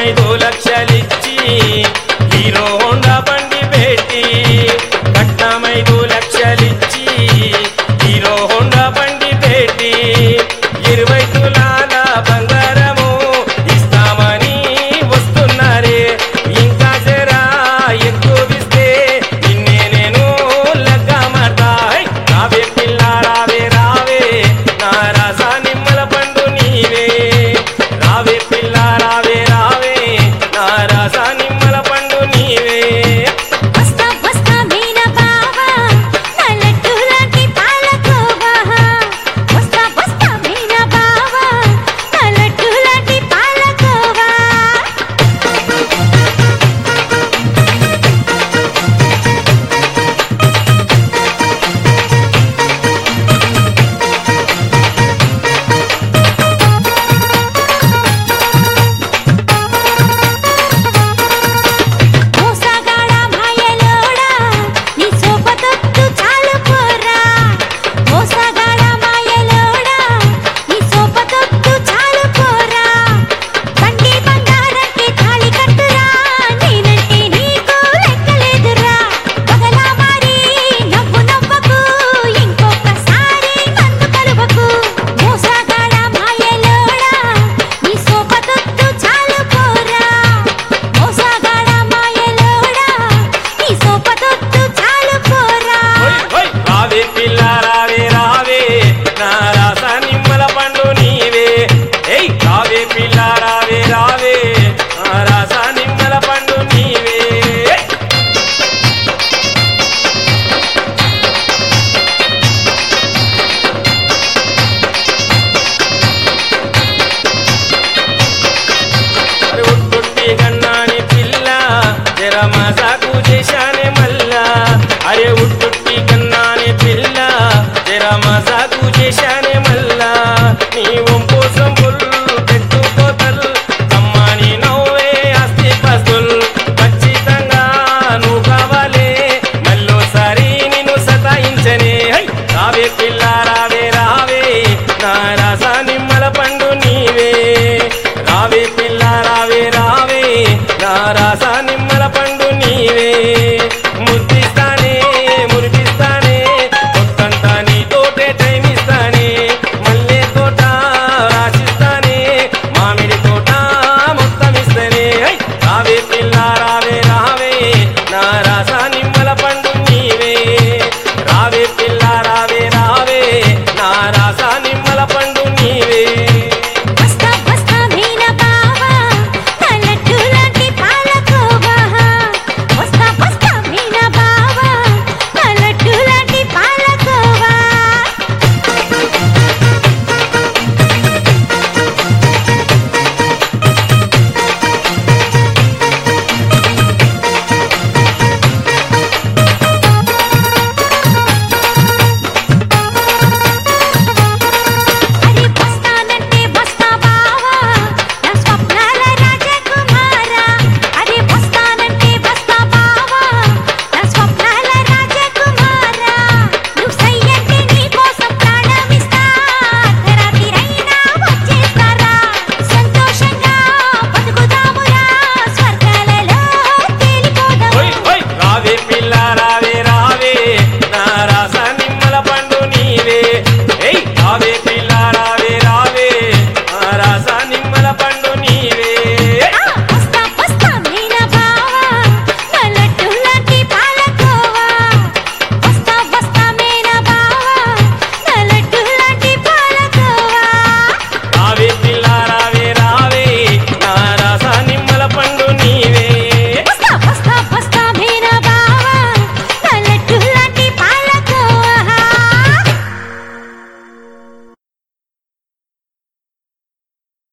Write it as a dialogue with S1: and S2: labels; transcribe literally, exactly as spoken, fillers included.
S1: కట్టమైదు లక్షలిచ్చి hero Honda బండి పెట్టి కట్టమైదు లక్షలిచ్చి hero Honda బండి పెట్టి ఇరవై తులాల బంగారము ఇస్తామని వస్తున్నారే ఇంకా జరా ఎక్కువిస్తే నిన్నే నేను లగ్గమడతా రావే పిల్ల రావే రావే నా రాసా నిమ్మల పండు నీవే రావే పిల్ల రావే రావే నా రాసా నిమ్మల పండు నీవే
S2: వస్తా వస్తా మీన బావా నా లడ్డు లాంటి పాలకోవా వస్తా వస్తా మీన బావా నా లడ్డు లాంటి పాలకోవా మోసగాడ మాయలోడా నీ సోపతొత్తు చాలు పోరా మోసగాడ మాయలోడా నీ సోపతొత్తు చాలు పోరా బండి బంగారంటే తాళి కట్టురా నేనంటే నీకు లెక్కలేదురా పగలా మారి నవ్వు నవ్వకు ఇంకొకసారి మందు కలువకు మోసగాడ మాయలోడా నీ సోపతొత్తు చాలు పోరా మోసగాడ మాయలోడా నీ సోపతొత్తు చాలు పోరా
S1: ఓయ్ ఓయ్ రావే పిల్ల రావే రావే నా రాసా నిమ్మల పండు నీవే ఏయ్ రావే పిల్ల రావే రావే నా రాసా నిమ్మల పండు నీవే అరే ఉట్టుట్టి గన్నాని పిల్ల జర మసాకు చేశానే మల్లా అరే ఉట్టుట్టి గన్నాని పిల్ల జర మసాకు చేశానే మల్లా